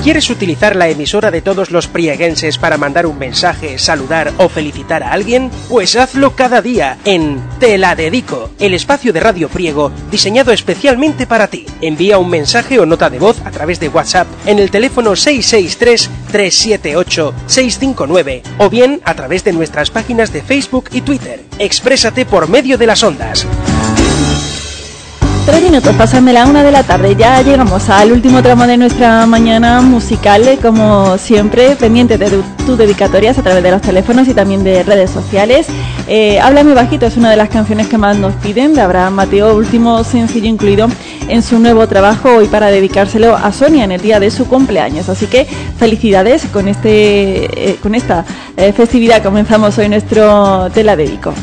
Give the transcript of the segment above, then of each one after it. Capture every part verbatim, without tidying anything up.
¿Quieres utilizar la emisora de todos los prieguenses para mandar un mensaje, saludar o felicitar a alguien? Pues hazlo cada día en Te la Dedico, el espacio de Radio Priego diseñado especialmente para ti. Envía un mensaje o nota de voz a través de WhatsApp en el teléfono seis seis tres, tres siete ocho, seis cinco nueve o bien a través de nuestras páginas de Facebook y Twitter. Exprésate por medio de las ondas. Tres minutos, pasan de la una de la tarde, ya llegamos al último tramo de nuestra mañana musical, como siempre, pendiente de tus dedicatorias a través de los teléfonos y también de redes sociales. Eh, Háblame Bajito es una de las canciones que más nos piden, de Abraham Mateo, último sencillo incluido en su nuevo trabajo, hoy para dedicárselo a Sonia en el día de su cumpleaños. Así que felicidades con, este, eh, con esta eh, festividad. Comenzamos hoy nuestro Te la Dedico.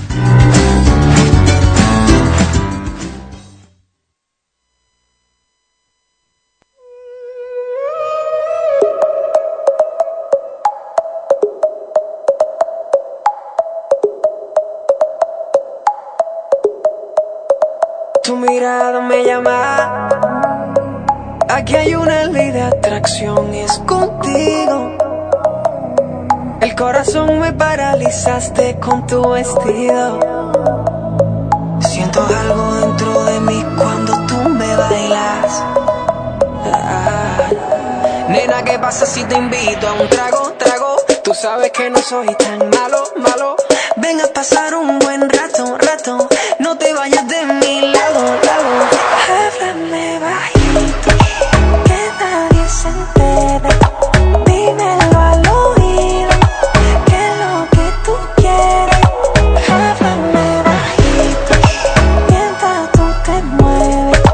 Tu mirada me llama, aquí hay una ley de atracción y es contigo. El corazón me paralizaste con tu vestido. Siento algo dentro de mí cuando tú me bailas. Ah. Nena, ¿qué pasa si te invito a un trago, trago? Tú sabes que no soy tan malo, malo. Ven a pasar un buen rato, rato. No te vayas de mi lado, lado. Háblame bajito, que nadie se entere. Dímelo al oído, que es lo que tú quieres. Háblame bajito, mientras tú te mueves.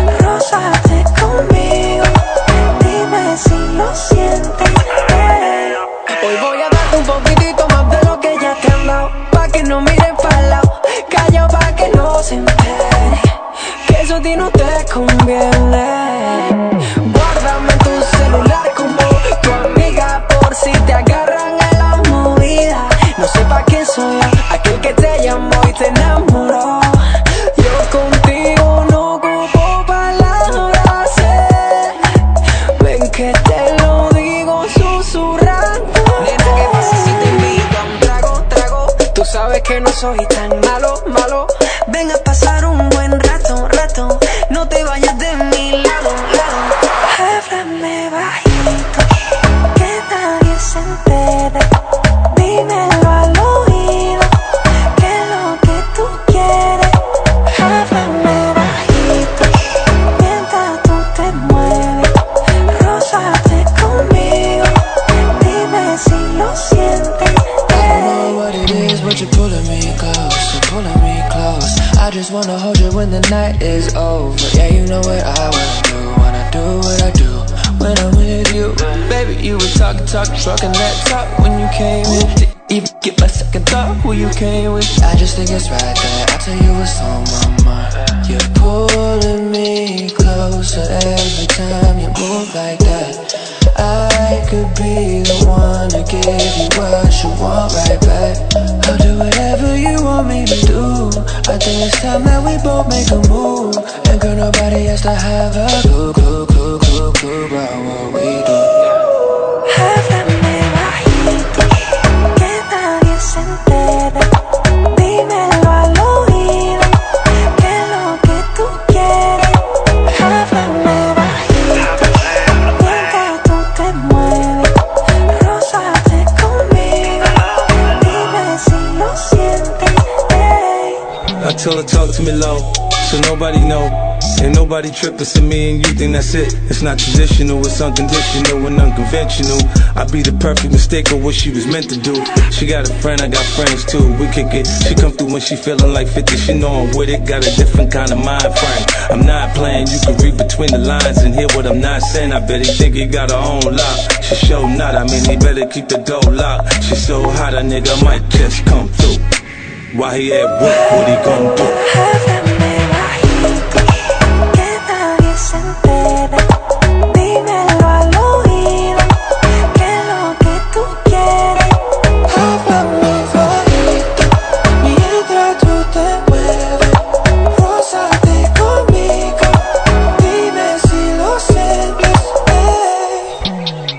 Rózate conmigo, dime si lo sientes. Hey. Hoy voy a darte un poquitito más de lo que ya te han dado, pa' que no miren pa'l lado, callao pa' que no se entere, que eso a ti no te conviene. Guárdame tu celular como tu amiga, por si te agarran en la movida. No sepa quién soy yo, aquel que te llamó y te enamoró. Yo contigo no ocupo palabras, eh. Ven que te lo digo susurrando. Nena, ¿qué pasa si te invito a un trago, trago? Tú sabes que no soy tan malo, malo. Ven a pasar un buen rato, rato. No te vayas de mi lado, lado. Háblame bajito, que nadie se entere. Dímelo al oído, que es lo que tú quieres. Háblame bajito, mientras tú te mueves. Rózate conmigo, dime si lo sientes. I don't know what it is, but you're pulling me close, you're pulling me close. I just wanna hold you when the night is over. Yeah, you know what I wanna do, wanna do what I do when I'm with you. Baby, you were talking, talking, talking that talk when you came in. Didn't even get my second thought who you came with. I just think it's right that I tell you what's on my mind. You're pulling me closer every time you move like that. I could be the one to give you what you want right back. I'll do whatever you want me to do. I think it's time that we both make a move. And girl, nobody has to have a clue, clue, clue, clue, clue about what we do. Háblame bajito, que nadie se entere. Dímelo al oído, que es lo que tú quieres. Háblame bajito, mientras tú te mueves. Rózate conmigo, dime si lo sientes. Hey. I told her talk to me low, so nobody know. Ain't nobody trippin', so me and you think that's it. It's not traditional, it's unconditional and unconventional. I be the perfect mistake of what she was meant to do. She got a friend, I got friends too. We kick it, she come through when she feelin' like fifty. She know I'm with it, got a different kind of mind frame. I'm not playing, you can read between the lines and hear what I'm not saying. I bet he think he got her own lock. She show not, I mean he better keep the door locked. She so hot, a nigga might just come through. While he at work, what he gon' do? Háblame bajito, que nadie se entere. Dímelo al oído, que es lo que tú quieres. Háblame bajito, mientras tú te mueves. Rózate conmigo, dime si lo sientes. Hey.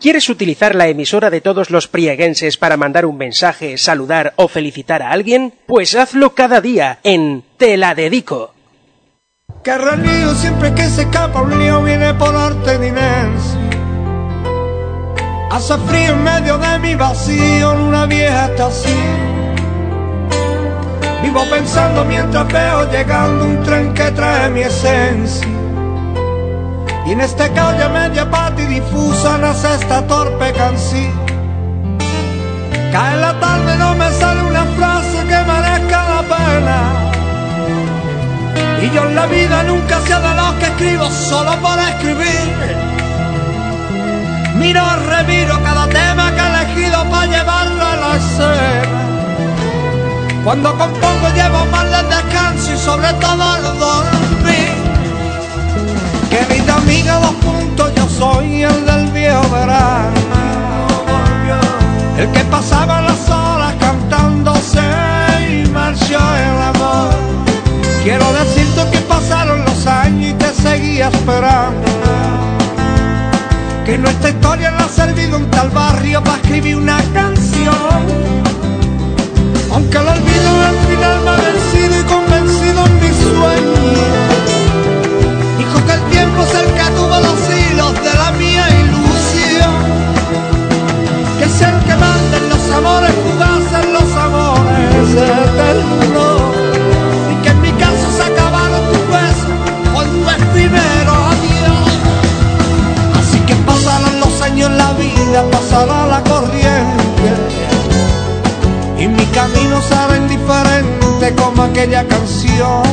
¿Quieres utilizar la emisora de todos los prieguenses para mandar un mensaje, saludar o felicitar a alguien? Pues hazlo cada día en Te la dedico. Que relío siempre que se escapa un lío viene por ordenancia. Hace frío en medio de mi vacío en una vieja estación. Vivo pensando mientras veo llegando un tren que trae mi esencia. Y en este calle media pata y difusa nace esta torpe canción. Cae la tarde, no me sale una frase que merezca la pena. Y yo en la vida nunca sé de lo que escribo solo por escribir. Miro, reviro cada tema que he elegido para llevarlo a la escena. Cuando compongo llevo más de descanso y sobre todo el dormir. Querida amiga, dos puntos, yo soy el del viejo verano. El que pasaba las horas cantándose y marchó el amor. Quiero decirte que pasaron los años y te seguía esperando. Que nuestra historia le ha servido en tal barrio para escribir una canción. Aunque el olvido al final me ha vencido y convencido en mi sueño. Dijo que el tiempo es el que tuvo los hilos de la mía ilusión. Que es el que manda en los amores fugaces, en los amores eternos. Y que en mi caso se acabaron tus besos con tu efímero adiós. Así que pasarán los años en la vida, pasará la corriente. Y mi camino será indiferente como aquella canción.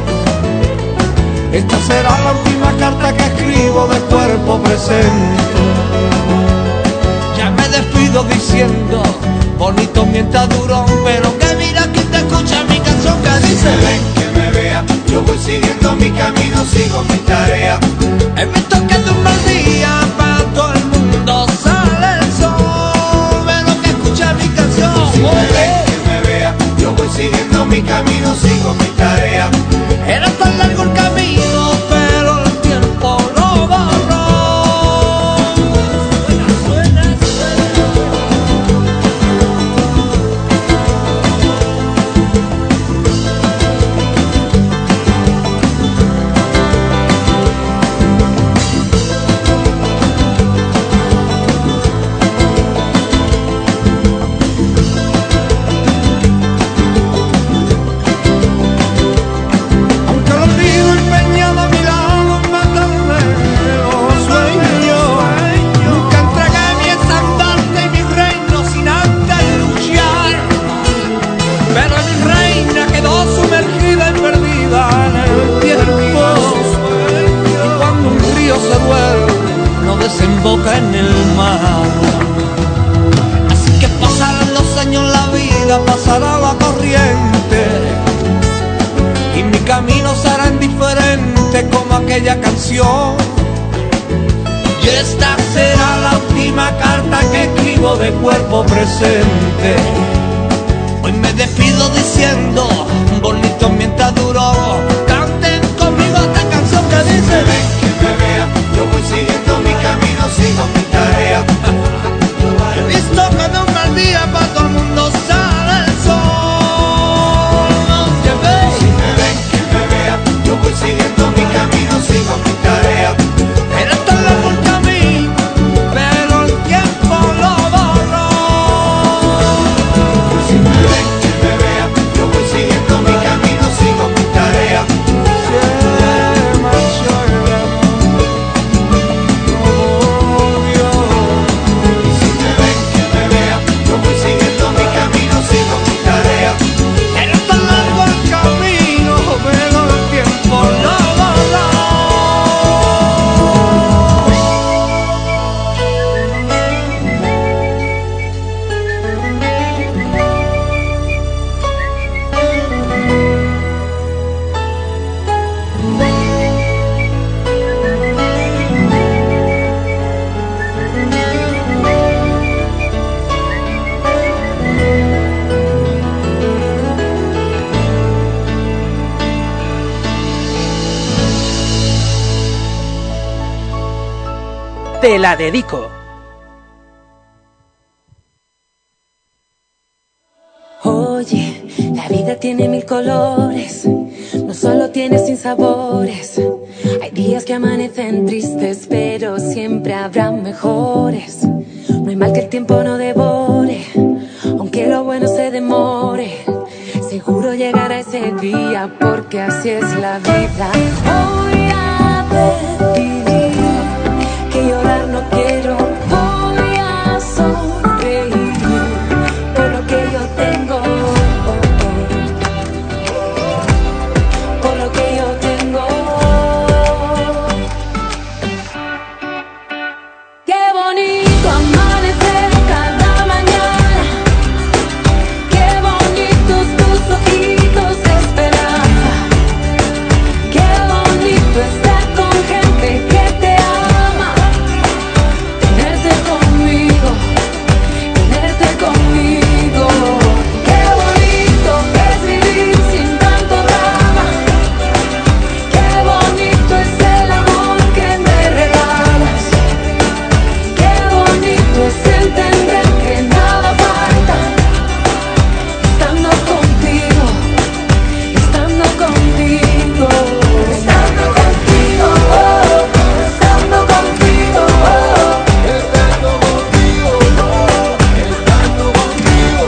Esta será la última carta que escribo de cuerpo presente. Ya me despido diciendo, bonito mientras duró, pero que mira que te escucha mi canción que dice: ven que me vea, yo voy siguiendo mi camino, sigo mi tarea. En mi toque de un mal día, para todo el mundo sale el sol, pero que escucha mi canción. Si me ven que me vea, yo voy siguiendo mi camino, sigo mi tarea. Era tan largo el camino, pero el tiempo lo borró. Suena, suena, desemboca en el mar. Así que pasarán los años, la vida pasará la corriente. Y mi camino será indiferente como aquella canción. Y esta será la última carta que escribo de cuerpo presente. Hoy me despido diciendo, bonito mientras duró. Canten conmigo esta canción que dice: ven que me vea, yo voy siguiendo mi camino, sigo mi tarea. He visto que de un mal día para todo el mundo sale el sol. ¿Ya ves? Si me ven que me vea, yo voy siguiendo mi camino, sigo mi tarea. Era tan largo el camino, pero el tiempo lo borró. Si me ven que me vea, yo voy siguiendo mi camino, sigo mi tarea. Se marchó el amor. Oh, Dios. Y si me ven que me vea, yo voy siguiendo mi camino, sigo mi tarea. Era tan largo el camino, pero el tiempo lo borró. Te la dedico. Oye, la vida tiene mil colores, no solo tiene sinsabores. Hay días que amanecen tristes, pero siempre habrá mejores. No hay mal que el tiempo no devore, aunque lo bueno se demore. Seguro llegará ese día, porque así es la vida. Voy a decidir que llorar no quiero. Voy a sonreír por lo que yo tengo, por lo que yo tengo. Qué bonito amanecer cada mañana. Qué bonitos tus ojitos de esperanza. Qué bonito estar con gente que te ama. Tenerte conmigo, tenerte conmigo. Qué bonito es vivir sin tanto drama. Qué bonito es el amor que me regalas. Qué bonito es entender que nada falta. Estando contigo, estando contigo, estando contigo, oh, estando contigo, oh, estando contigo, oh, estando contigo,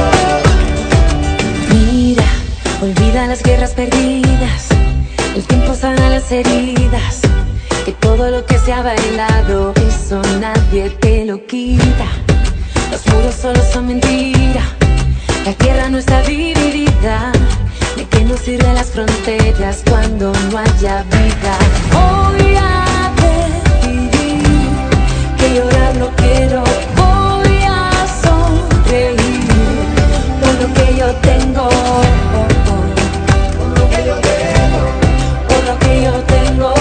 oh. Mira, olvida las guerras perdidas, el tiempo sana las heridas, que todo lo que se ha bailado, eso nadie te lo quita. Los muros solo son mentira, la tierra no está dividida. ¿De qué nos sirven las fronteras cuando no haya vida? Voy a decidir que llorar no quiero. Voy a sonreír por lo que yo tengo, por lo que yo tengo, por lo que yo tengo.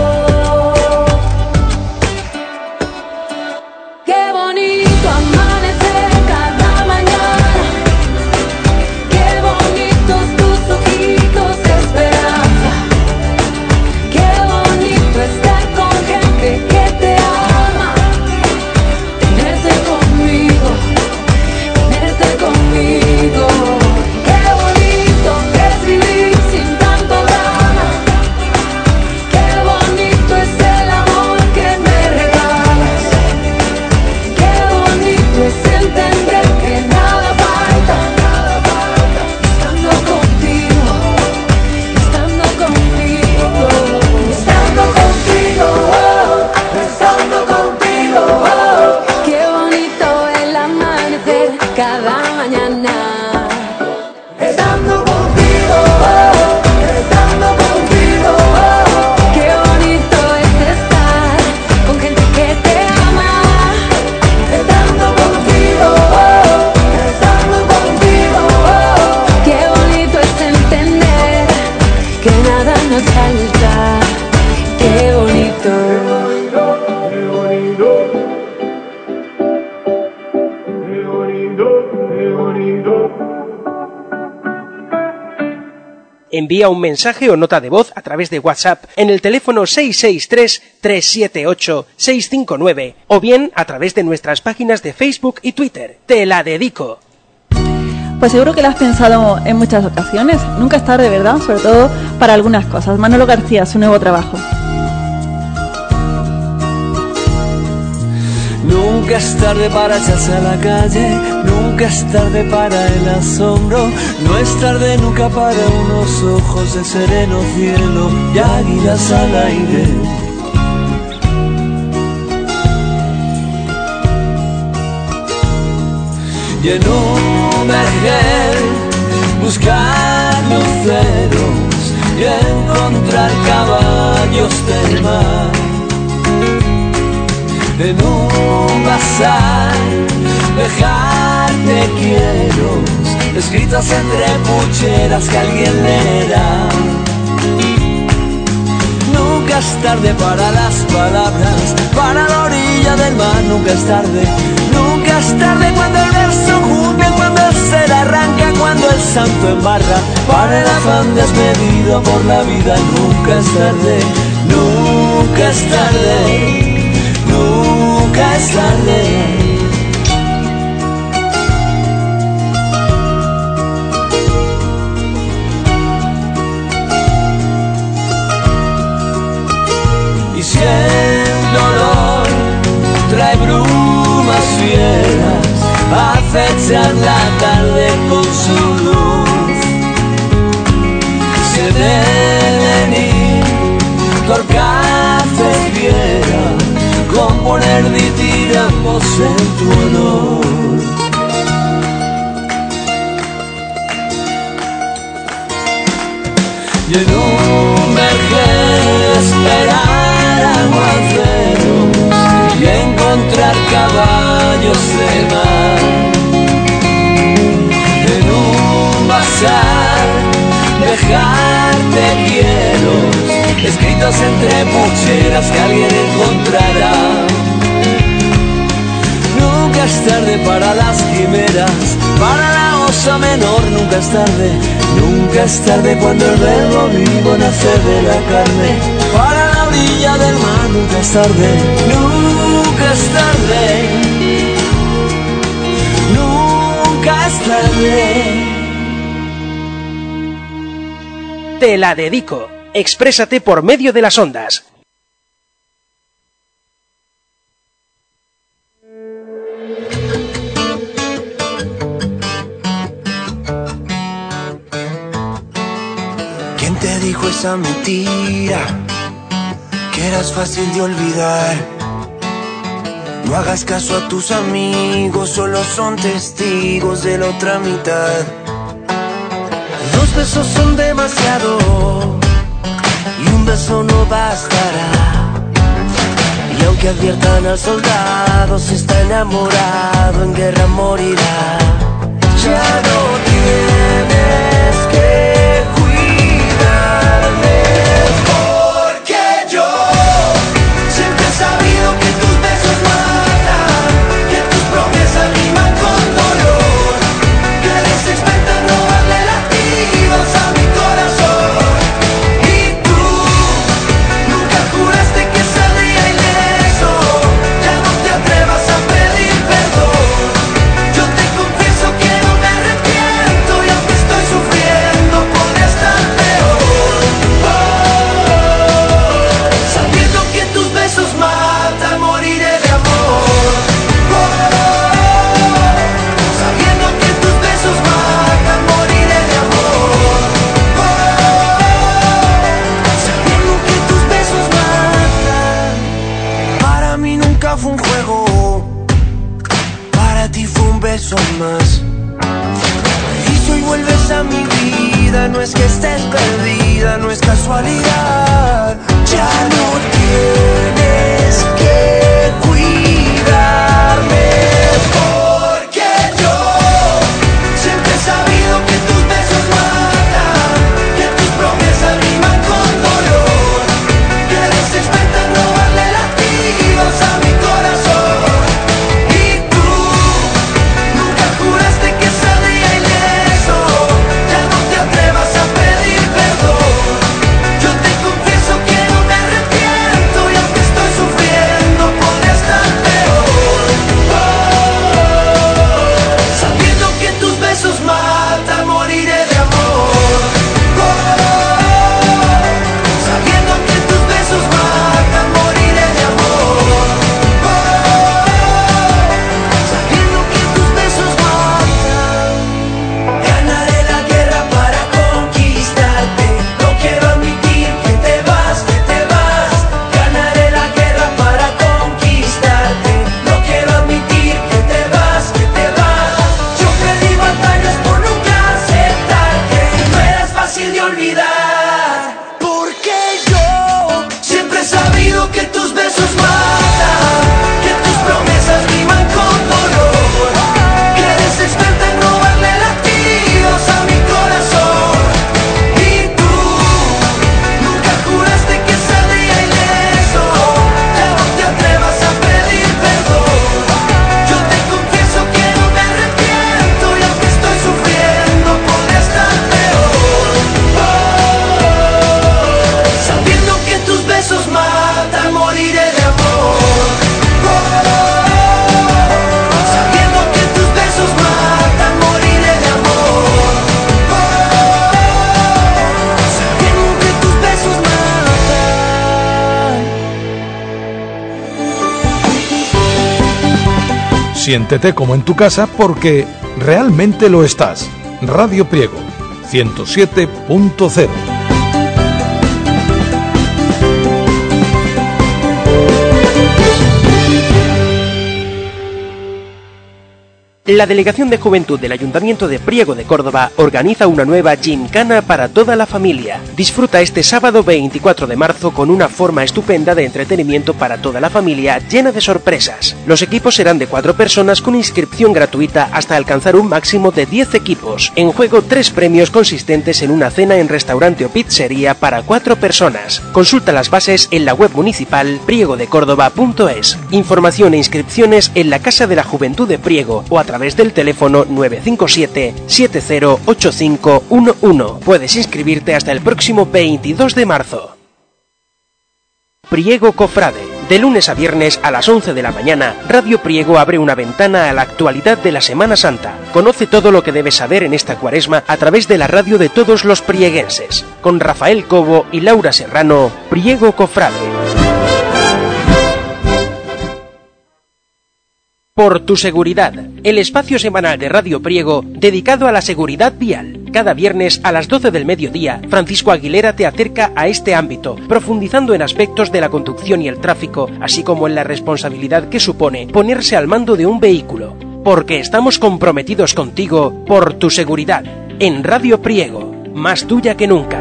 Qué bonito amanecer cada mañana. Qué bonitos tus ojitos de esperanza. Qué bonito estar con gente que te ama. Tenerte conmigo, tenerte conmigo. Qué bonito es vivir sin tanto drama. Qué bonito es el amor que me regalas. Qué bonito es entender que nada falta, nada falta. Estando contigo, estando contigo, estando contigo, oh, estando contigo, oh. Qué bonito el amanecer cada mañana. Estando contigo, oh, estando contigo, oh. Qué bonito es estar con gente que te ama. Estando contigo, oh, estando contigo, oh. Qué bonito es entender que nada nos falta. Qué bonito. Qué bonito, qué bonito, qué bonito. Envía un mensaje o nota de voz a través de WhatsApp en el teléfono seis seis tres, tres siete ocho, seis cinco nueve o bien a través de nuestras páginas de Facebook y Twitter. Te la dedico. Pues seguro que lo has pensado en muchas ocasiones. Nunca es tarde, ¿verdad? Sobre todo para algunas cosas. Manolo García, su nuevo trabajo. Nunca es tarde para echarse a la calle, nunca es tarde para el asombro, no es tarde nunca para unos ojos de sereno cielo y águilas al aire. Y en un vergel buscar luceros y encontrar caballos del mar. En un bazar dejarte quiero escritos entre pucheras que alguien leerá. Nunca es tarde para las palabras, para la orilla del mar. Nunca es tarde, nunca es tarde cuando el verso juzga, cuando el ser arranca, cuando el santo embarra. Para el afán desmedido por la vida. Nunca es tarde, nunca es tarde. Nunca es tarde. aprovechar la tarde con su luz. Si he de venir, torcate fiera, componer di tiramos en tu honor. Y en un vergel esperar aguaceros y encontrar caballos de mar. En un bazar dejarte hielos escritos entre pucheras que alguien encontrará. Nunca es tarde para las quimeras, para la osa menor nunca es tarde. Nunca es tarde cuando el verbo vivo nace de la carne. Para la orilla del mar nunca es tarde. Nunca es tarde. Nunca es tarde. Te la dedico. Exprésate por medio de las ondas. ¿Quién te dijo esa mentira? Que eras fácil de olvidar. No hagas caso a tus amigos, solo son testigos de la otra mitad. Dos besos son demasiado y un beso no bastará. Y aunque adviertan al soldado, si está enamorado en guerra morirá. Ya no tienes que cuidarme, porque yo siempre he sabido que tus besos matan, que tus promesas riman con dolor, que eres experta en robarle latidos a mi corazón. Y tú nunca juraste que saldría ileso, ya no te atrevas a pedir perdón. Yo te confieso que no me arrepiento y aunque estoy sufriendo podría estar peor. Oh, sabiendo que tus besos matan, moriré de amor. Oh, sabiendo que tus besos matan, moriré de amor. Oh, sabiendo que tus besos matan. Para mí nunca fue un juego, para ti fue un beso más. Y si hoy vuelves a mi vida, no es que estés perdida, no es casualidad. Ya no tienes que cuidarme, porque yo siempre he sabido que tus besos matan, que tus promesas riman con dolor, que eres experta en robarle latidos a mi corazón. Y tú nunca juraste que saldría ileso, ya no te atrevas a pedir perdón. Yo te confieso que no me arrepiento y aunque estoy sufriendo podría estar peor. Oh, sabiendo que tus besos matan, moriré de amor. Oh, sabiendo que tus besos matan, moriré de amor. Oh, sabiendo que tus besos matan. Ganaré la guerra para conquistarte, no quiero admitir que te vas, que te vas. Ganaré la guerra para conquistarte, no quiero admitir que te vas, que te vas. Yo perdí batallas por nunca aceptar que no eras fácil de olvidar, porque yo siempre he sabido que tus besos matan, que tus promesas riman con dolor, que eres experta en robarle latidos a mi corazón. Y tú nunca juraste que saldría ileso, ya no te atrevas a pedir perdón. Yo te confieso que no me arrepiento y aunque estoy sufriendo podría estar peor. Oh, sabiendo que tus besos matan, moriré de amor. Oh, sabiendo que tus besos matan, moriré de amor. Oh, sabiendo que tus besos matan. Siéntete como en tu casa porque realmente lo estás. Radio Priego, ciento siete punto cero. La Delegación de Juventud del Ayuntamiento de Priego de Córdoba organiza una nueva gincana para toda la familia. Disfruta este sábado veinticuatro de marzo con una forma estupenda de entretenimiento para toda la familia llena de sorpresas. Los equipos serán de cuatro personas con inscripción gratuita hasta alcanzar un máximo de diez equipos. En juego tres premios consistentes en una cena en restaurante o pizzería para cuatro personas. Consulta las bases en la web municipal priego de córdoba punto es. Información e inscripciones en la Casa de la Juventud de Priego o a través través del teléfono nueve cinco siete, siete cero ocho cinco uno uno. Puedes inscribirte hasta el próximo veintidós de marzo. Priego Cofrade. De lunes a viernes a las once de la mañana, Radio Priego abre una ventana a la actualidad de la Semana Santa. Conoce todo lo que debes saber en esta cuaresma a través de la radio de todos los prieguenses. Con Rafael Cobo y Laura Serrano, Priego Cofrade. Por tu seguridad, el espacio semanal de Radio Priego dedicado a la seguridad vial. Cada viernes a las doce del mediodía, Francisco Aguilera te acerca a este ámbito, profundizando en aspectos de la conducción y el tráfico, así como en la responsabilidad que supone ponerse al mando de un vehículo. Porque estamos comprometidos contigo por tu seguridad. En Radio Priego, más tuya que nunca.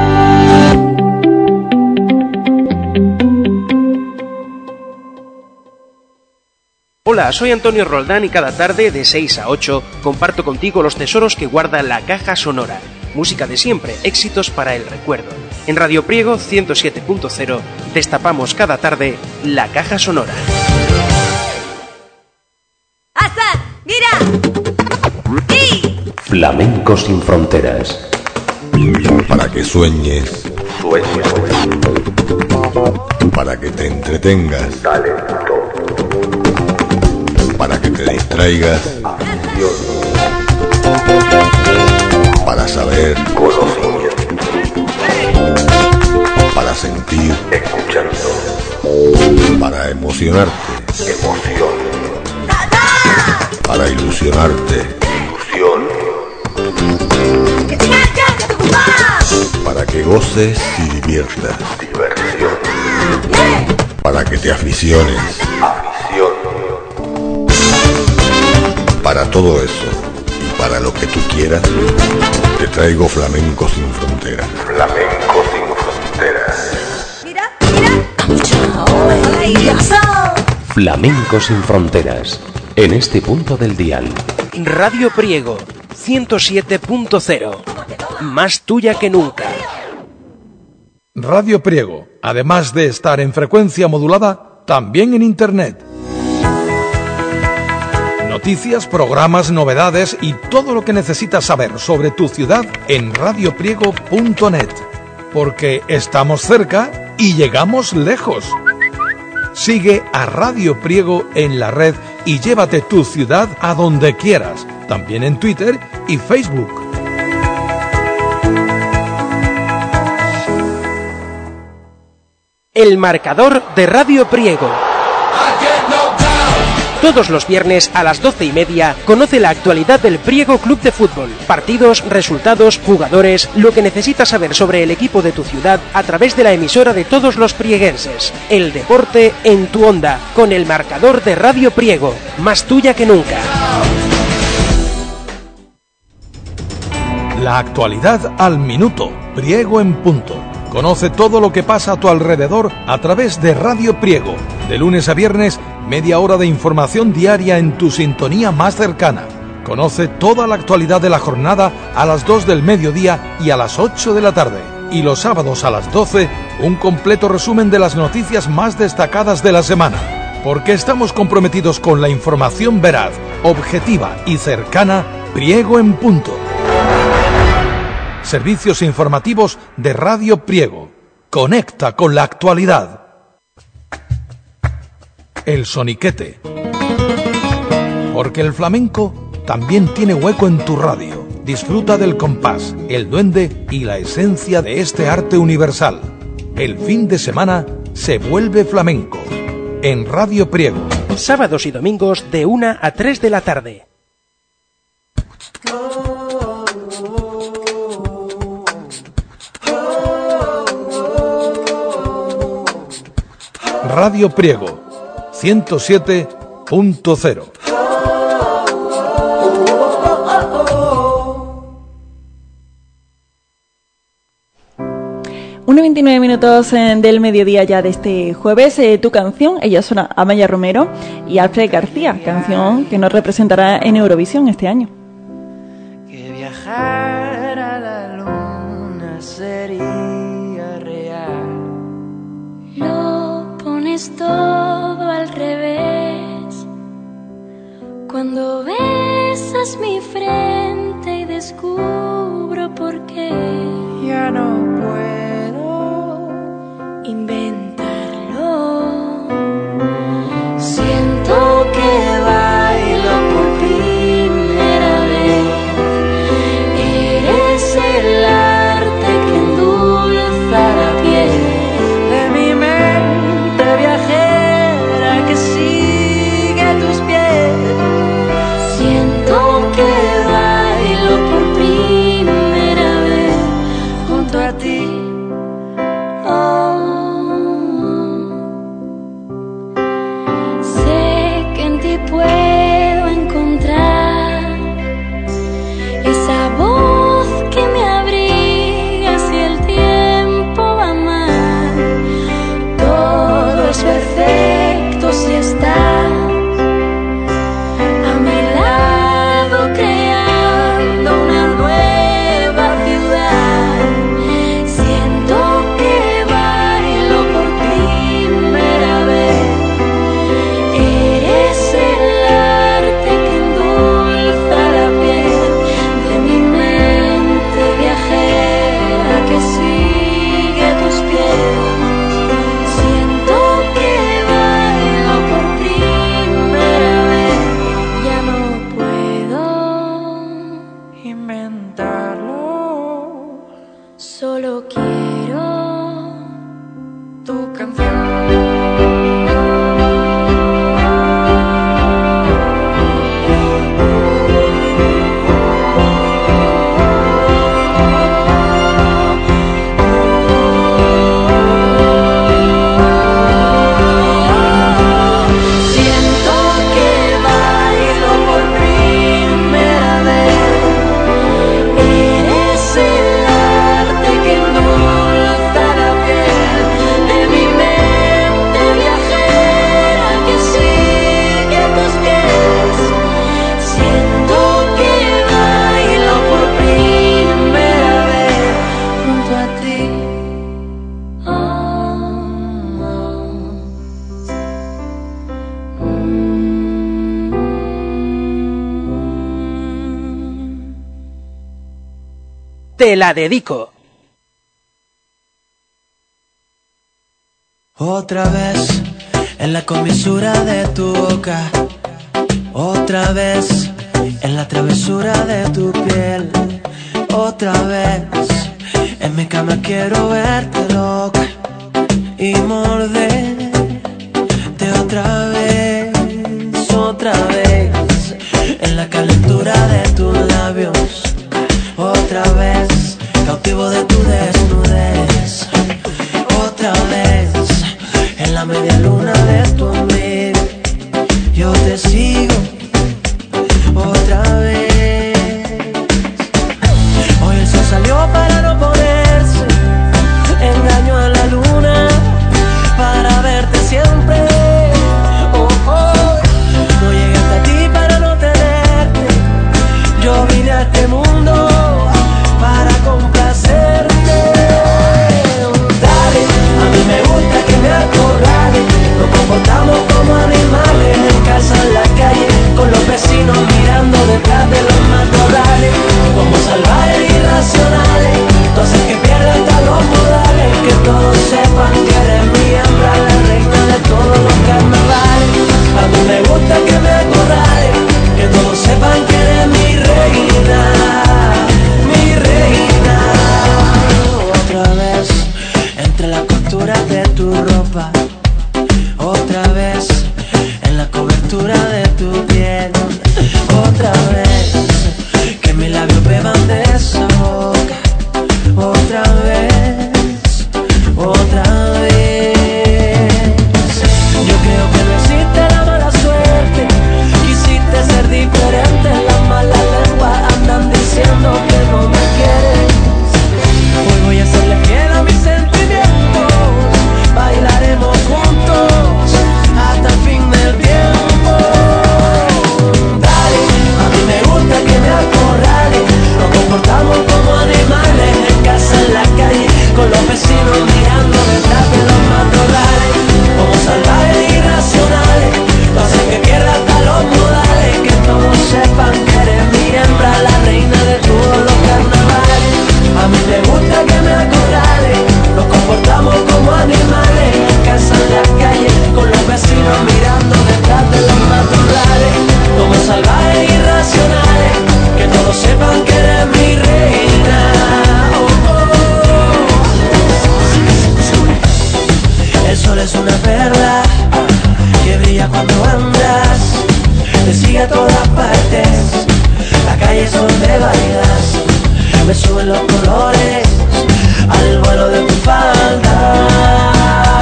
Hola, soy Antonio Roldán y cada tarde de seis a ocho comparto contigo los tesoros que guarda la caja sonora. Música de siempre, éxitos para el recuerdo. En Radio Priego ciento siete punto cero destapamos cada tarde la caja sonora. ¡Hasta! ¡Mira! ¡Sí! Flamenco sin fronteras. Para que sueñes. Sueños. Para que te entretengas. Talento. Para que te distraigas, afición. Para saber, conocimiento. Para sentir, escuchando. Para emocionarte, emoción. Para ilusionarte, ilusión. Para que goces y diviertas, diversión. Para que te aficiones, afición. Para todo eso y para lo que tú quieras, te traigo Flamenco sin fronteras. Flamenco sin fronteras. Mira, mira. Flamenco sin fronteras. En este punto del dial. Radio Priego ciento siete punto cero. Más tuya que nunca. Radio Priego, además de estar en frecuencia modulada, también en internet. Noticias, programas, novedades y todo lo que necesitas saber sobre tu ciudad en radio priego punto net. Porque estamos cerca y llegamos lejos. Sigue a Radio Priego en la red y llévate tu ciudad a donde quieras. También en Twitter y Facebook. El marcador de Radio Priego. Todos los viernes a las doce y media conoce la actualidad del Priego Club de Fútbol. Partidos, resultados, jugadores, lo que necesitas saber sobre el equipo de tu ciudad a través de la emisora de todos los prieguenses. El deporte en tu onda, con el marcador de Radio Priego. Más tuya que nunca. La actualidad al minuto. Priego en punto. Conoce todo lo que pasa a tu alrededor a través de Radio Priego. De lunes a viernes, media hora de información diaria en tu sintonía más cercana. Conoce toda la actualidad de la jornada a las dos del mediodía y a las ocho de la tarde. Y los sábados a las doce, un completo resumen de las noticias más destacadas de la semana. Porque estamos comprometidos con la información veraz, objetiva y cercana. Priego en punto. Servicios informativos de Radio Priego. Conecta con la actualidad. El soniquete. Porque el flamenco también tiene hueco en tu radio. Disfruta del compás, el duende y la esencia de este arte universal. El fin de semana se vuelve flamenco. En Radio Priego. Sábados y domingos de una a tres de la tarde. Radio Priego, ciento siete punto cero. uno veintinueve minutos eh, del mediodía ya de este jueves. Eh, tu canción, ella suena Amaya Romero y Alfred García, canción que nos representará en Eurovisión este año. Que viajar a la luna sería real. Lo pones todo al revés. Cuando besas mi frente y descubro por qué ya no puedo inventarlo. Siento que bailo por primera vez. Eres el arte que endulza la piel de mi mente viajera que sigue tus pies. Siento que bailo por primera vez junto a ti. Puedo encontrar esa voz que me abriga si el tiempo va mal. Todo es perfecto si estás a mi lado creando una nueva ciudad. Siento que bailo por primera vez. Eres el solo quiero tu canción. Te la dedico. Otra vez en la comisura de tu boca, otra vez en la travesura de tu piel, otra vez en mi cama quiero verte loca y morderte otra vez, otra vez en la calentura de tus labios, otra vez cautivo de tu desnudez, otra vez en la media luna de tu ombligo, yo te sigo otra vez. Hoy el sol salió para no ponerse, engaño a la luna para verte siempre. Oh, oh. No llegué hasta ti para no tenerte, yo vine a este mundo para complacerte. Dale, a mí me gusta que me acorrales, nos comportamos como animales en casa, en la calle, con los vecinos mirando detrás de los matorrales, como salvajes irracionales, tú haces que pierda hasta los modales, que todos sepan que eres mi hembra, la reina de todos los carnavales. A mí me gusta que me acorrales, que todos sepan que eres mi reina. los colores al vuelo de tu falda.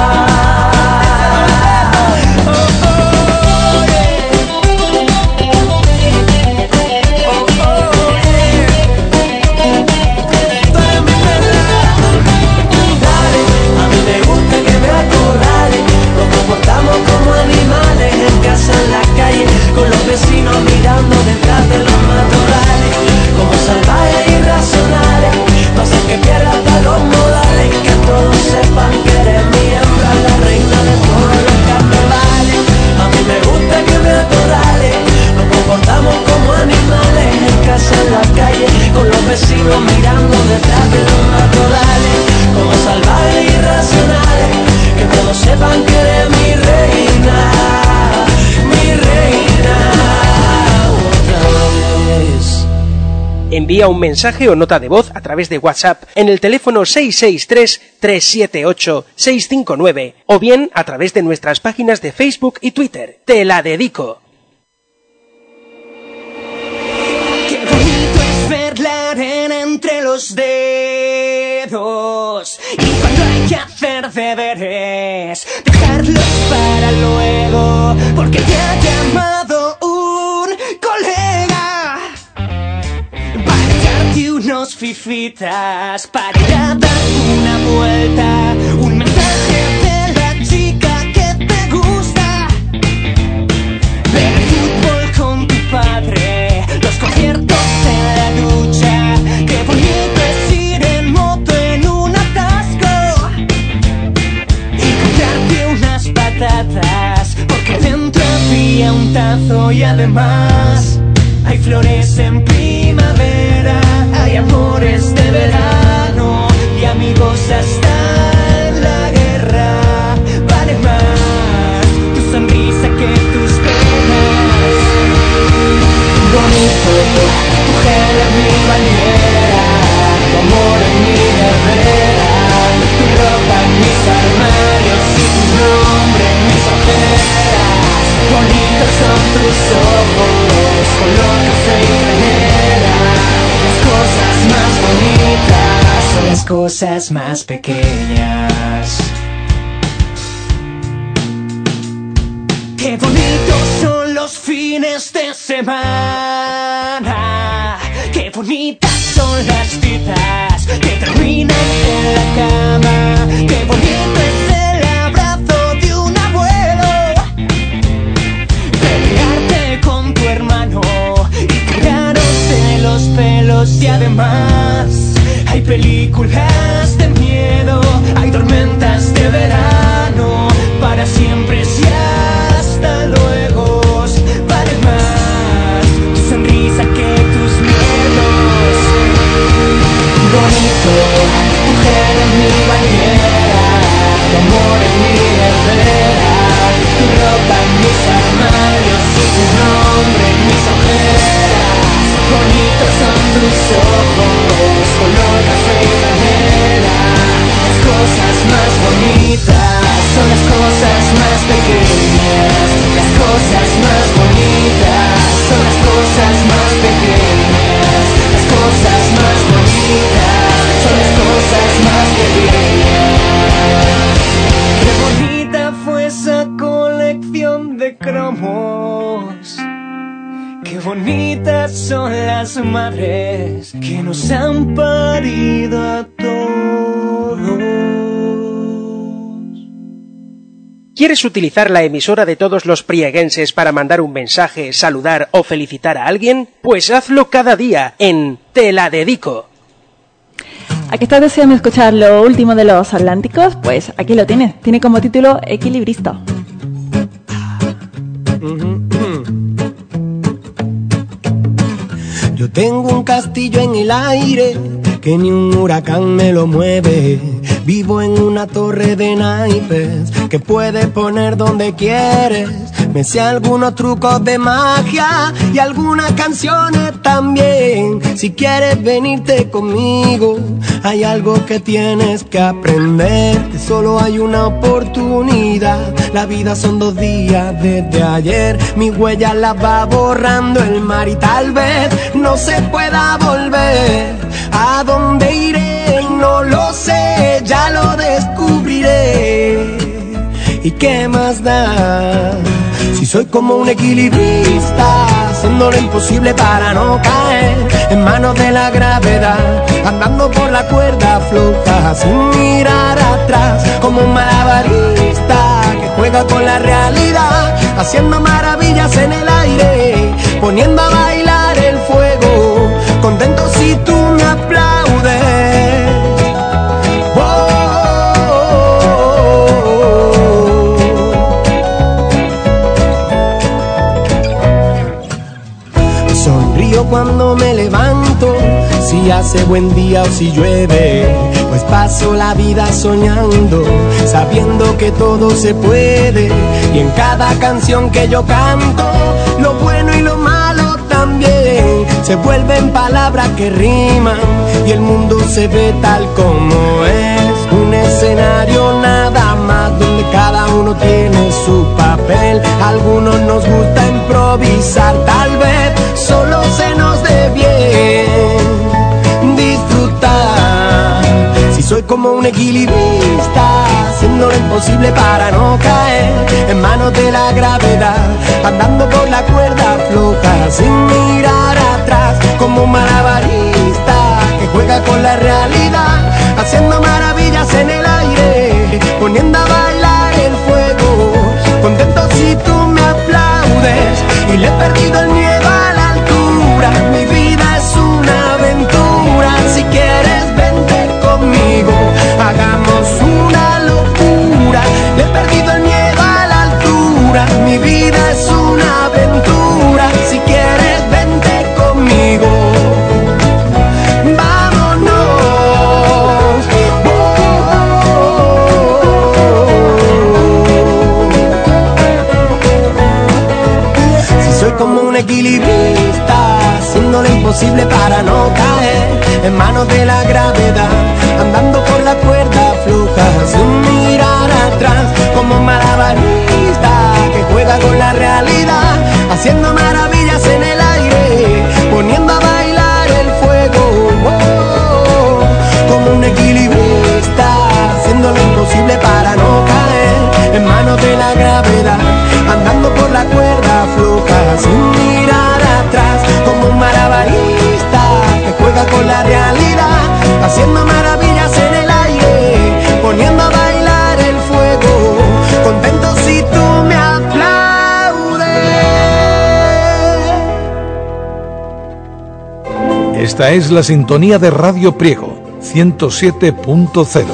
Como animales en casa, en la calle, con los vecinos mirando detrás de los matorrales, como salvajes irracionales, no sé que pierda hasta los modales, que todos sepan que eres mi hembra, la reina de todos los carnavales. A mí me gusta que me acorrales, nos comportamos como animales en casa, en la calle, con los vecinos mirando detrás de los matorrales, como salvajes irracionales, que todos sepan que eres mi reina, mi reina, otra vez. Envía un mensaje o nota de voz a través de WhatsApp en el teléfono seis seis tres, tres siete ocho, seis cinco nueve o bien a través de nuestras páginas de Facebook y Twitter. Te la dedico. Qué bonito es ver la arena entre los dedos, y cuando hay que hacer deberes, dejarlos para luego, porque te ha llamado un colega para echarte unos fifitas, para ir a dar una vuelta, un mensaje de la chica que te gusta, ver el fútbol con tu padre, los conciertos en la ducha. Qué bonito es ir en moto en un atasco y comprarte unas patatas, porque dentro había un tazo y además hay flores en primavera, hay amores de verano y amigos hasta en la guerra. Vale más tu sonrisa que tus penas. Bonito, mujer es mi bañera, tu amor es mi guerrera, tu ropa en mis armarios y tu nombre en mis ojeras. Bonitos son tus ojos, color café y canela. Las cosas más bonitas son las cosas más pequeñas. Qué bonitos son los fines de semana, qué bonitas son las citas que terminan en la cama, qué bonito es el abrazo de un abuelo, pelearte con tu hermano y tiraros de los pelos, y además hay películas de miedo, hay tormentas de verano, para siempre si hasta luego. Vale más tu sonrisa que tus miedos. Bonito, mujer en mi bañera, tu amor en mi herbera, tu ropa en mis armarios y tu nombre en mis ojeras. Bonitos son tus ojos, color café y canela. Las cosas más bonitas son las cosas más pequeñas. Las cosas más bonitas son las cosas más pequeñas. Las cosas más bonitas son las cosas más pequeñas. Qué bonita fue esa colección de cromos. Qué bonitas son las madres que nos han parido a todos. ¿Quieres utilizar la emisora de todos los prieguenses para mandar un mensaje, saludar o felicitar a alguien? Pues hazlo cada día en Te la dedico. ¿A qué estás deseando escuchar lo último de los Atlánticos? Pues aquí lo tienes. Tiene como título Equilibrista. Yo tengo un castillo en el aire que ni un huracán me lo mueve. Vivo en una torre de naipes que puedes poner donde quieres. Me sé algunos trucos de magia y algunas canciones también. Si quieres venirte conmigo, hay algo que tienes que aprender, que solo hay una oportunidad. La vida son dos días desde ayer. Mi huella la va borrando el mar y tal vez no se pueda volver ¿A dónde iré? No lo sé, ya lo descubriré. ¿Y qué más da? Si soy como un equilibrista, haciendo lo imposible para no caer en manos de la gravedad, andando por la cuerda floja sin mirar atrás, como un malabarista que juega con la realidad, haciendo maravillas en el aire, poniendo a bailar el fuego, contento si tú me aplaudes. Sonrío cuando me levanto, si hace buen día o si llueve, pues paso la vida soñando, sabiendo que todo se puede. Y en cada canción que yo canto, lo bueno y lo malo también se vuelven palabras que riman, y el mundo se ve tal como es, un escenario nada más donde cada uno tiene su papel. A algunos nos gusta improvisar, tal vez solo se nos dé bien disfrutar. Si soy como un equilibrista, haciendo lo imposible para no caer en manos de la gravedad, andando por la cuerda floja sin mirar atrás, como un malabarista que juega con la realidad, haciendo maravillas en el aire, poniendo a bailar el fuego, contento si tú me aplaudes. Y le he perdido el miedo a la altura, mi vida es una aventura. Si quieres vente conmigo, hagamos una locura. Le he perdido el miedo a la altura, mi vida es una aventura. Si quieres vente conmigo, vámonos. Si soy como un equilibrista, haciendo lo imposible para no caer en manos de la gravedad, andando por la cuerda floja sin mirar atrás, como un malabarista que juega con la realidad, haciendo maravillas en el aire, poniendo a bailar el fuego. Oh, como un equilibrista, haciendo lo imposible para no caer en manos de la gravedad, andando por la cuerda floja sin mirar atrás, como un malabarista que juega con la realidad, haciendo maravillas en el aire, poniendo a bailar el fuego, contento si tú me aplaudes. Esta es la sintonía de Radio Priego, ciento siete punto cero.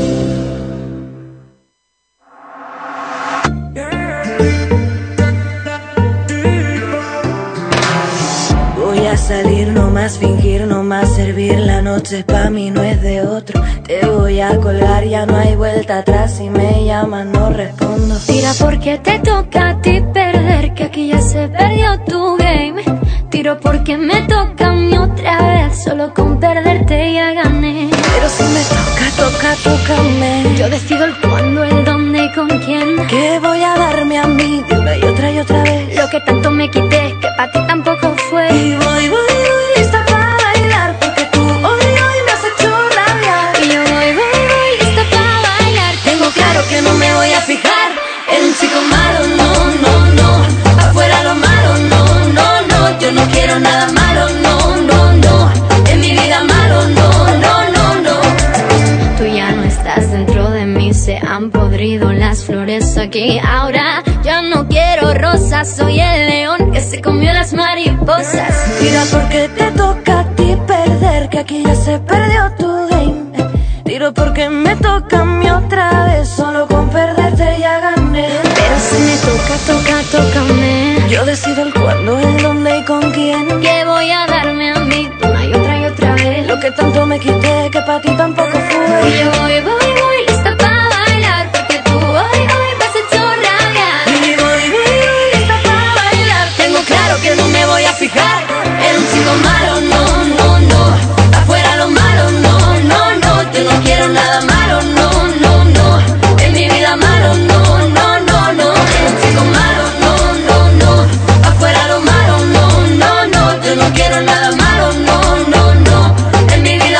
Salir, no más fingir, no más servir. La noche pa' mí no es de otro. Te voy a colgar, ya no hay vuelta atrás. Si me llaman no respondo. Tira porque te toca a ti perder, que aquí ya se perdió tu game. Tiro porque me toca a mí otra vez, solo con perderte ya gané. Pero si me toca, toca, tócame. Yo decido el cuándo, el dónde y con quién. ¿Qué voy a darme a mí de una y otra y otra vez? Lo que tanto me quité, que pa' ti tampoco fue. Y voy, voy, voy, lista para bailar, porque tú hoy, hoy me has hecho rabiar. Y yo voy, voy, voy, lista para bailar. Tengo claro que no me voy a fijar en un chico malo, no, no, no. Afuera lo malo, no, no, no. Yo no quiero nada malo, no, no, no. En mi vida malo, no, no, no, no. Tú ya no estás dentro de mí, se han podrido las flores aquí. Ahora yo no quiero rosas, soy el león que se comió las mariposas. Tira porque te toca a ti perder, que aquí ya se perdió tu game. Tiro porque me toca a mí otra vez, solo con perderte ya gané. Pero si me toca, toca, tócame. Yo decido el cuándo, el dónde y con quién. Que voy a darme a mí una y otra y otra vez. Lo que tanto me quité, que pa' ti tampoco fue. Y yo voy, voy, voy, lista para bailar, porque tú hoy, hoy me has hecho rabiar. Y voy, voy, voy, lista para bailar. Tengo claro que no me voy a fijar en un chico malo, no, no, no. Afuera lo malo, no, no, no. Yo no quiero nada malo, no, no, no. En mi vida malo, no, no, no, no. En un chico malo, no, no, no. Afuera lo malo, no, no, no. Yo no quiero nada malo, no, no, no. En mi vida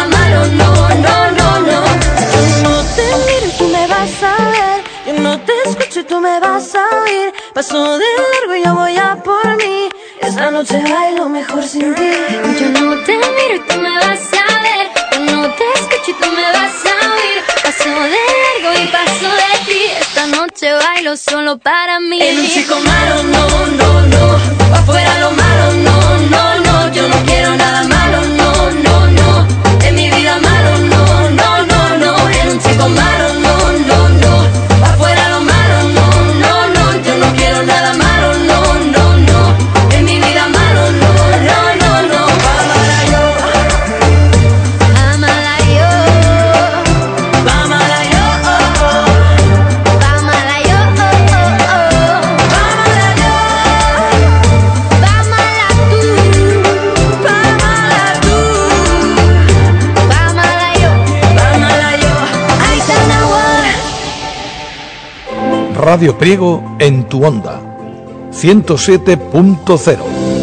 Paso de largo y yo voy a por mí. Esta noche bailo mejor sin ti. Yo no te miro y tú me vas a ver. Yo no te escucho y tú me vas a oír. Paso de largo y paso de ti. Esta noche bailo solo para mí. En un chico malo, no, no, no. Pa' afuera lo malo, no, no, no. Yo no quiero nada malo, no, no, no. En mi vida malo, no, no, no, no. En un chico malo, no, no, no. Pa' afuera lo malo, no, no, no. Yo no quiero nada malo, no, no, no. En mi vida malo, no, no, no, no. Vámala yo, Vámala yo, vámala yo, vámala yo, vámala yo, vámala tú, vámala tú, vámala yo, vámala yo. Ahí está una guay. Radio Priego en tu onda. ciento siete punto cero.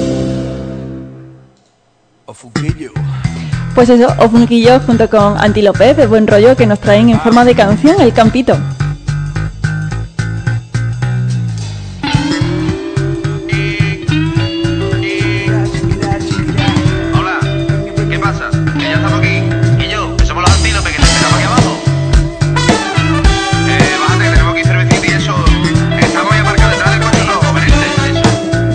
Pues eso, Ofunquillo junto con Antílope de Buen Rollo que nos traen en forma de canción El Campito. Hola, ¿qué pasa? Que ya estamos aquí. Y yo, que somos los antílopes que te esperamos aquí abajo. Eh, bájate, que tenemos aquí cervecita y eso. Estamos ahí aparcados detrás del coche rojo, vente, eso.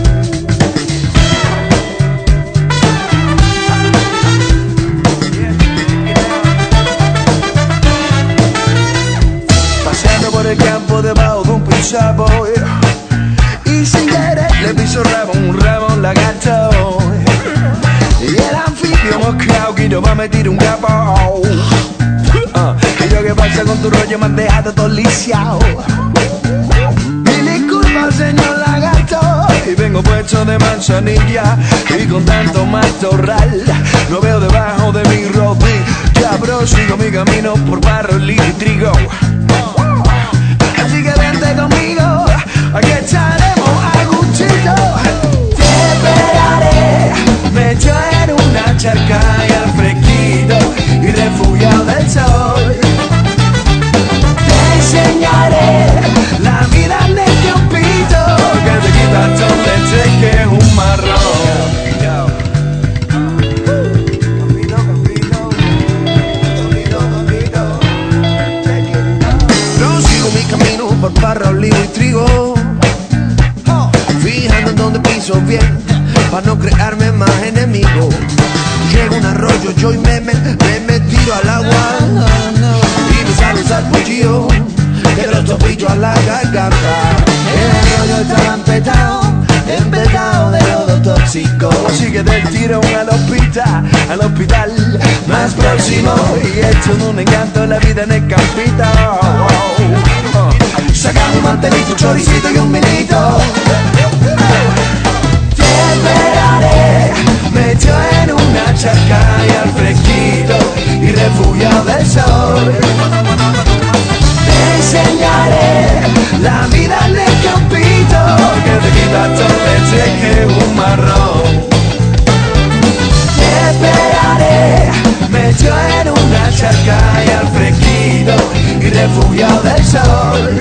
Paseando por el campo debajo de un pisapo y sin querer le piso rabo, un rabo un lagarto y el anfibio moscao que yo me metí un capo. Ah, y yo, ¿qué pasa con tu rollo? Me han dejado todo lisiado. Mil disculpas, señor lagarto, y vengo puesto de manzanilla y con tanto matorral lo veo debajo de mi rodilla, bro. Sigo mi camino por barro y trigo. Así que vente conmigo, aquí estaremos a gustito. Te esperaré, me echo en una charca y al fresquito y refugiado del sol. Te enseñaré la vida en el campito, que te quita todo leche que es un marrón. Prosigo mi camino por barra, olivo y trigo, fijando en donde piso bien, para no crearme más enemigos. Llega un arroyo, yo y me, me, me, me tiro al agua y me sale un sarpullido que los topillos a la garganta. El arroyo estaba empetado, empetado de lodo tóxico, así que del tirón al hospital, al hospital más próximo. Y esto es un encanto, la vida en el campito. Sacamos un mantelito, un choricito y un vinito. Te esperaré, me echo en una charca y al fresquito y refugiado del sol. Te enseñaré la vida en el campito, que te quita todo leche que es un marrón. Te esperaré, me echo en una charca y al fresquito y refugiado del sol.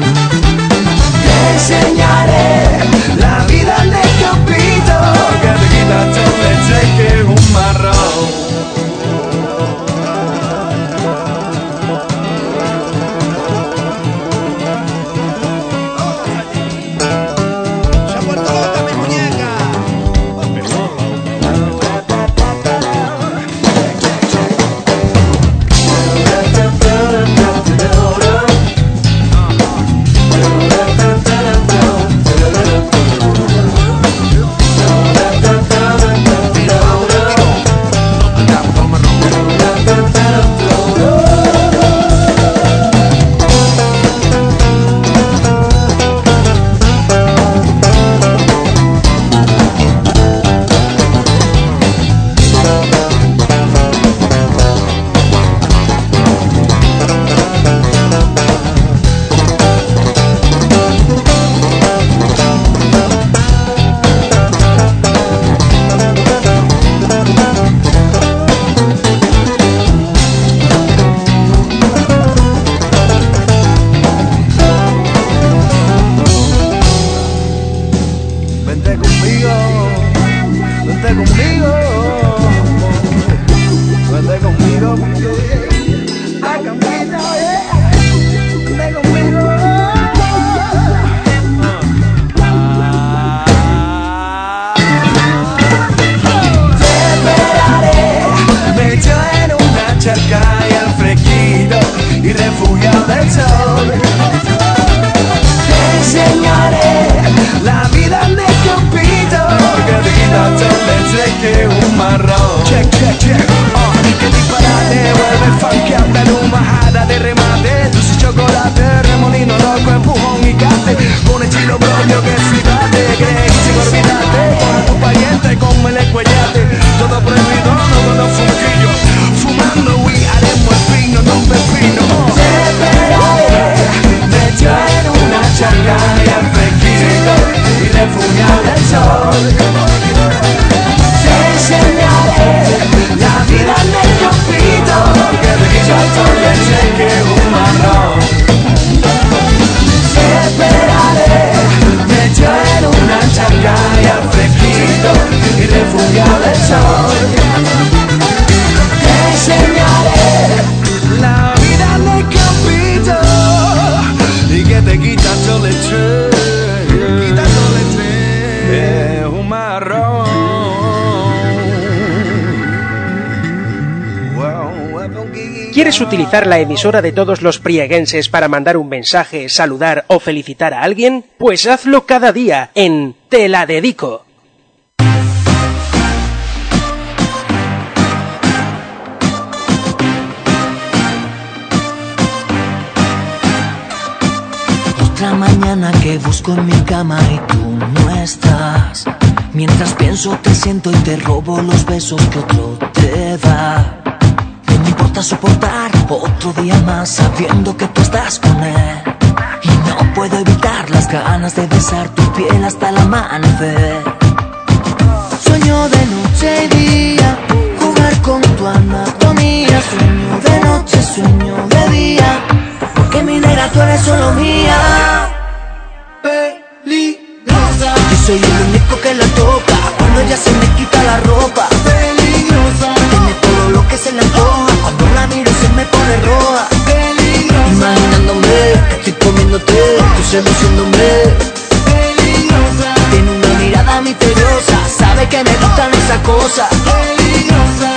Te enseñaré la vida en el campito, que te quita todo leche que es un marrón. ¿Quieres utilizar la emisora de todos los prieguenses para mandar un mensaje, saludar o felicitar a alguien? Pues hazlo cada día en Te la dedico. Otra mañana que busco en mi cama y tú no estás. Mientras pienso te siento y te robo los besos que otro te da. No me importa soportar otro día más sabiendo que tú estás con él. Y no puedo evitar las ganas de besar tu piel hasta el amanecer. Sueño de noche y día, jugar con tu anatomía. Sueño de noche, sueño de día, porque mi negra tú eres solo mía. Peligrosa, yo soy el único que la toca cuando ella se me quita la ropa. Peligrosa, tiene todo lo que se le antoja, cuando la miro se me pone roja. Peligrosa, imaginándome que estoy comiéndote, tú seduciéndome. Peligrosa, tiene una mirada misteriosa, sabe que me gustan esas cosas. Peligrosa,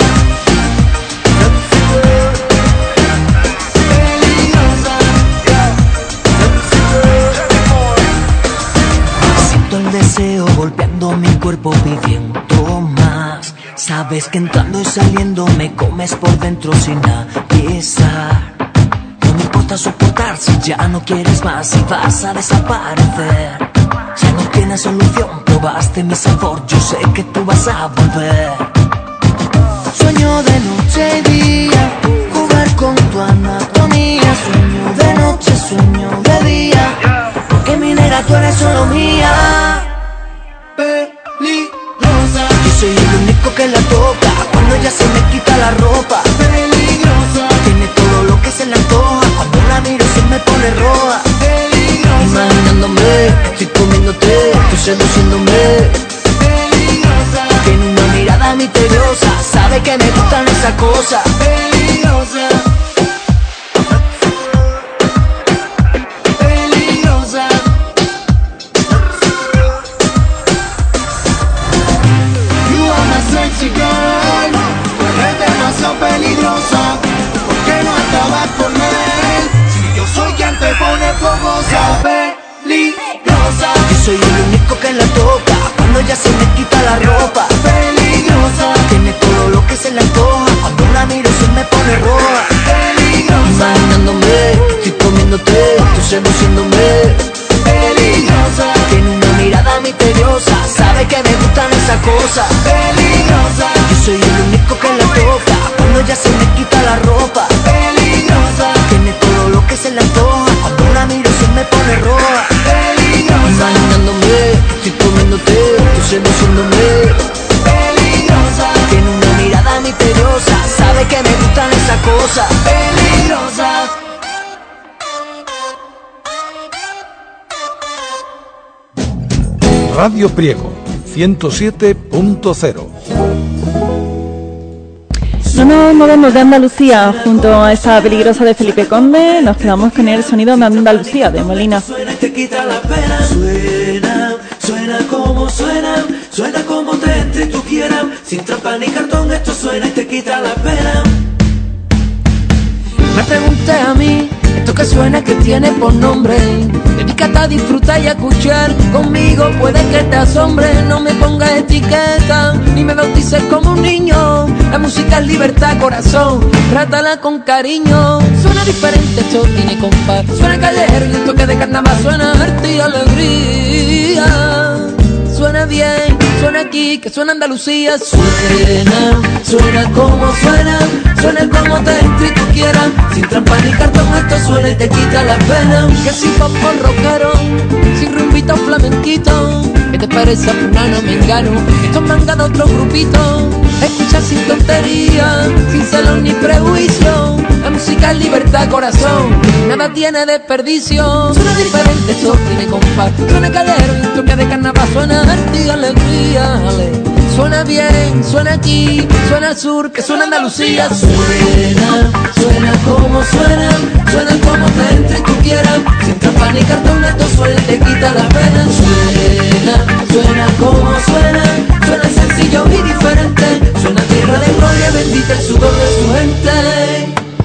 el deseo golpeando mi cuerpo pidiendo más. Sabes que entrando y saliendo me comes por dentro sin avisar. No me importa soportar si ya no quieres más y vas a desaparecer. Ya no tienes solución, probaste mi sabor, yo sé que tú vas a volver. Sueño de noche y día, jugar con tu anatomía. Sueño de noche, sueño de día, porque mi negra tú eres solo mía. Peligrosa, yo soy el único que la toca cuando ella se me quita la ropa. Peligrosa, tiene todo lo que se le antoja, cuando la miro se me pone roja. Peligrosa, imaginándome que estoy comiéndote, tú seduciéndome. Peligrosa, tiene una mirada misteriosa, sabe que me gustan esas cosas. Peligrosa, peligrosa, ¿por qué no acabas con él? Si yo soy quien te pone fogosa. Peligrosa, yo soy el único que la toca cuando ella se me quita la ropa. Peligrosa, tiene todo lo que se le antoja, cuando la miro se me pone roja. Peligrosa, imaginándome que estoy comiéndote, tú seduciéndome. Peligrosa, tiene una mirada misteriosa, sabe que me gustan esas cosas. Peligrosa, yo soy el único que la toca cuando ella se me quita la ropa. Peligrosa, tiene todo lo que se le antoja, cuando la miro se me pone roja. Peligrosa, imaginándome que estoy comiéndote, tú seduciéndome. Peligrosa, tiene una mirada misteriosa, sabe que me gustan esas cosas. Peligrosa. Radio Priego, ciento siete punto cero. No nos movemos de Andalucía junto a esa peligrosa de Felipe Conde, nos quedamos con el sonido de Andalucía de Molina. Suena y te quita la pena. Suena, suena como suena, suena como te entre tú quieras. Sin trampa ni cartón, esto suena y te quita la pena. Me pregunté a mí, esto que suena que tiene por nombre. Dedícate a disfrutar y a escuchar conmigo, puede que te asombre. No me pongas etiqueta, ni me bautices como un niño. La música es libertad, corazón, trátala con cariño. Suena diferente, esto tiene compás. Suena callejero y esto que de carnaval suena arte y alegría. Suena bien, suena aquí, que suena Andalucía. Suena, suena como suena, suena como te entre y tú quieras. Sin trampa ni cartón, esto suena y te quita la pena. Que si pop rockero, sin rumbito flamenquito. ¿Qué te parece a fulano mengano? Estos mangan de otro grupito. Escucha sin tontería, sin celos ni prejuicio. La música es libertad, corazón, nada tiene desperdicio. Suena diferente, esto tiene compás. Suena calero y esto que de carnaval suena arte y alegría. Ale. Suena bien, suena aquí, suena al sur, que suena Andalucía. Suena, suena como suena, suena como te entre y tú quieras. Sin trampa ni cartón, esto suena y te quita la pena. Suena, suena como suena, suena sencillo y diferente. Suena tierra de gloria, bendita el sudor de su gente.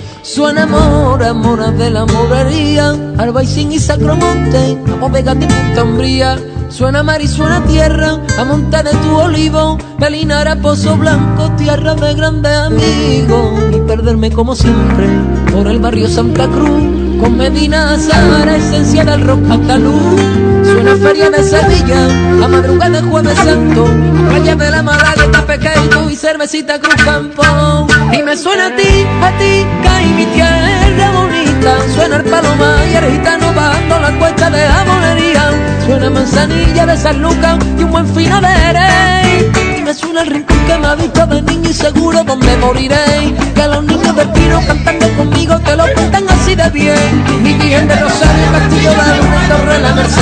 tú enamoras, moras de la morería, Albaicín y Sacromonte, a bodega de Punta Umbría. Suena mar y suena tierra, a monte de tu olivo, Belinara, Pozo Blanco, tierra de grandes amigos. Y perderme como siempre por el barrio Santa Cruz, con Medina Sahara, esencia del rock andaluz. Suena feria de Sevilla, a madrugada de Jueves Santo, playa de la Malagueta, pequeño y cervecita Cruz Campo. Y me suena a ti, a ti, cae mi tierra bonita. Suena el palomar y el gitano bajando la cuesta de la monería. Suena Manzanilla de San Lucas y un buen fino de Jerez. Y me suena el rincón que me ha visto de niño y seguro donde moriré. Que los niños del Pino cantando conmigo te lo cuentan así de bien. Mi Virgen de Rosario, Castillo de Luna y Torre la Merced.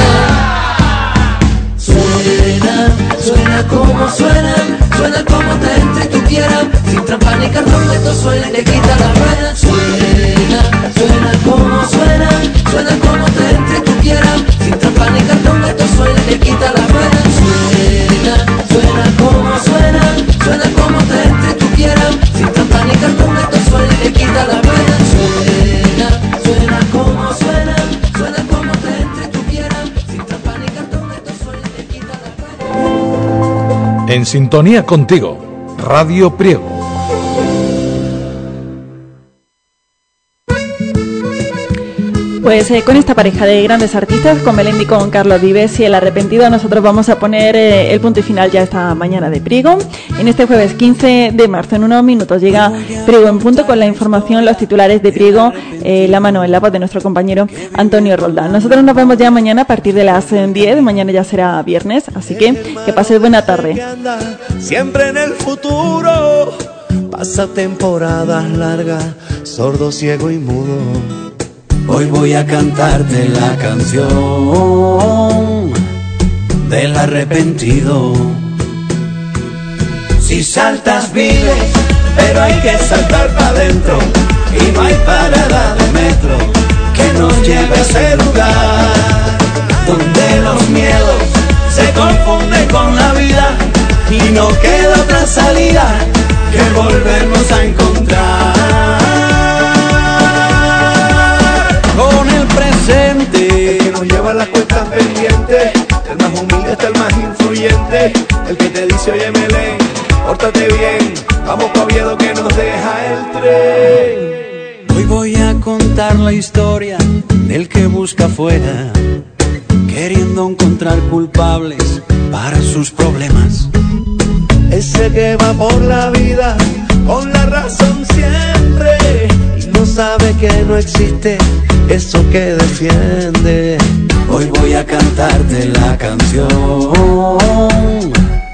Suena, suena como suena, suena como te entre y tú quieras. Sin trampa ni cartón, esto suena y te quita la pena. Suena, suena como suena, suena como te entre y tú quieras. Sin trampa ni cartón, esto suena y te quita la pena. Suena, suena como suena, suena como te entre y tú quieras. Sin trampa ni cartón, esto suena y te quita la pena. Suena, suena como suena, suena como te entre y tú quieras. Sin trampa ni cartón, esto suena y te quita la pena. En sintonía contigo, Radio Priego. Pues eh, con esta pareja de grandes artistas, con Melendi y con Carlos Vives y El Arrepentido, nosotros vamos a poner eh, el punto y final ya esta mañana de Priego. En este jueves quince de marzo, en unos minutos, llega Priego en punto con la información, los titulares de Priego, eh, la mano en la voz de nuestro compañero Antonio Roldán. Nosotros nos vemos ya mañana a partir de las diez, mañana ya será viernes, así que que pases buena tarde. Siempre en el futuro, pasa temporadas largas, sordo, ciego y mudo. Hoy voy a cantarte la canción del arrepentido. Si saltas vives, pero hay que saltar para adentro. Y no hay parada de metro que nos lleve a ese lugar donde los miedos se confunden con la vida y no queda otra salida que volvernos a encontrar. Con el presente, el que nos lleva las cuentas pendientes, el más humilde hasta el más influyente, el que te dice oye Melén, pórtate bien, vamos pa' Oviedo que nos deja el tren. Hoy voy a contar la historia del que busca afuera, queriendo encontrar culpables para sus problemas. Ese que va por la vida con la razón siempre y no sabe que no existe eso que defiende. Hoy voy a cantarte la canción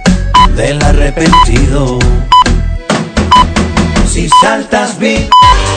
del arrepentido. Si saltas bien